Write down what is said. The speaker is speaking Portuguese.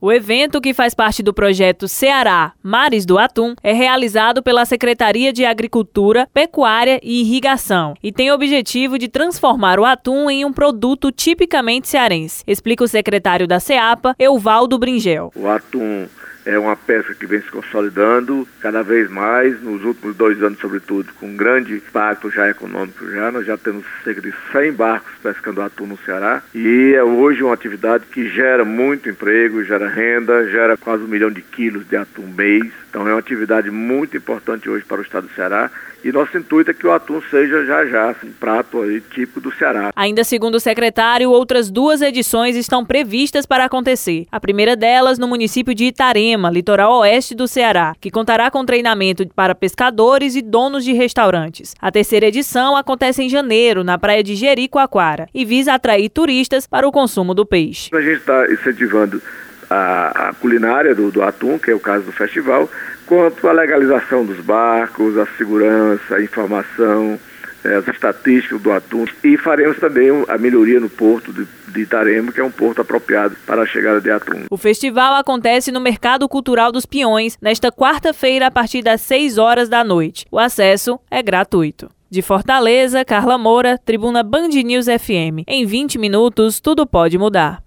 O evento, que faz parte do projeto Ceará Mares do Atum, é realizado pela Secretaria de Agricultura, Pecuária e Irrigação e tem o objetivo de transformar o atum em um produto tipicamente cearense, explica o secretário da SEAPA, Euvaldo Bringel. O atum é uma pesca que vem se consolidando cada vez mais, nos últimos 2 anos, sobretudo, com um grande impacto já econômico. Nós já temos cerca de 100 barcos pescando atum no Ceará e é hoje uma atividade que gera muito emprego, gera renda, gera quase 1 milhão de quilos de atum mês. Então é uma atividade muito importante hoje para o estado do Ceará e nosso intuito é que o atum seja já um prato aí típico do Ceará. Ainda segundo o secretário, outras 2 edições estão previstas para acontecer. A primeira delas no município de Itarema, litoral oeste do Ceará, que contará com treinamento para pescadores e donos de restaurantes. A terceira edição acontece em janeiro, na praia de Jericoacoara, e visa atrair turistas para o consumo do peixe. A gente está incentivando a culinária do atum, que é o caso do festival, quanto à legalização dos barcos, a segurança, a informação, as estatísticas do atum. E faremos também a melhoria no porto de Itarema, que é um porto apropriado para a chegada de atum. O festival acontece no Mercado Cultural dos Peões, nesta quarta-feira, a partir das 6 horas da noite. O acesso é gratuito. De Fortaleza, Carla Moura, Tribuna Band News FM. Em 20 minutos, tudo pode mudar.